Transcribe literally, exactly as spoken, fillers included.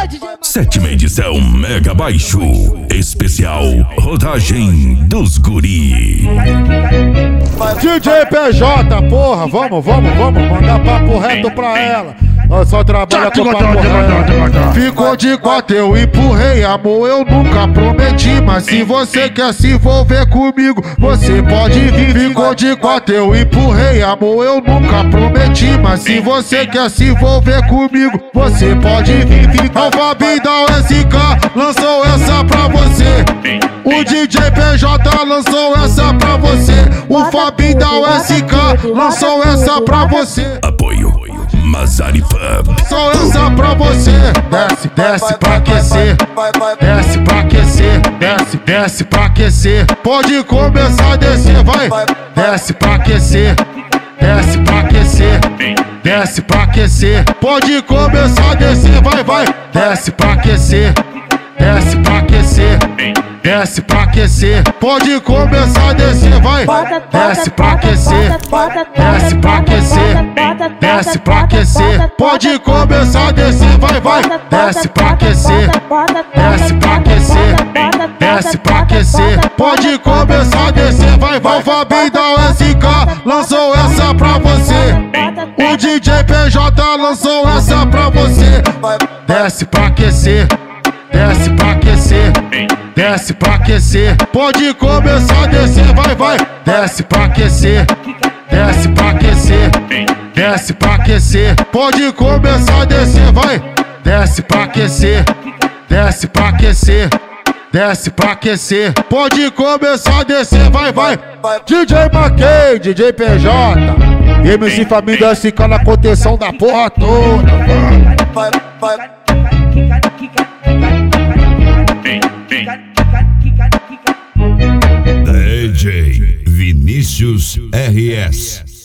Sétima edição Mega Baixo. Especial Rodagem dos Guri. D J P J, porra, vamos, vamos, vamos mandar papo reto pra ela. Eu só trabalho com papo reto. Ficou de quatro, eu empurrei, amor, eu nunca prometi. Mas se você quer se envolver comigo, você pode vir. Ficou de quatro, eu empurrei, amor, eu nunca prometi. Mas se você quer se envolver comigo, você pode vir. O Fabinho da S K lançou essa pra você. O D J P J lançou essa pra você. O Fabinho da S K lançou essa pra você. Apoio Mazari Pub. Só essa pra você. Desce, desce pra aquecer. Desce pra aquecer. Desce, desce pra aquecer. Pode começar a descer, vai. Desce pra aquecer. Desce pra aquecer. Desce pra aquecer. Pode começar a descer, vai, vai. Desce pra aquecer. Desce pra aquecer. Desce pra aquecer. Pode começar a descer, vai. Desce pra aquecer. Desce pra aquecer. Desce pra aquecer. Pode começar a descer, vai, vai. Desce pra aquecer. Desce pra aquecer. Desce pra aquecer. Pode começar a descer, vai, vai. O Fabinho da S K lançou essa pra você. O D J P J lançou essa pra você. Desce pra aquecer. Desce pra aquecer. Desce pra aquecer. Pode começar a descer, vai, vai. Desce pra aquecer. Desce pra aquecer. Desce pra aquecer. Pode começar a descer, vai. Desce pra aquecer. Desce pra aquecer. Desce pra aquecer. Pode começar a descer, vai, vai. D J Maquei, D J P J, M C Fabinho da S K na contenção da porra toda. Vai, vai. D J Vinícius R S.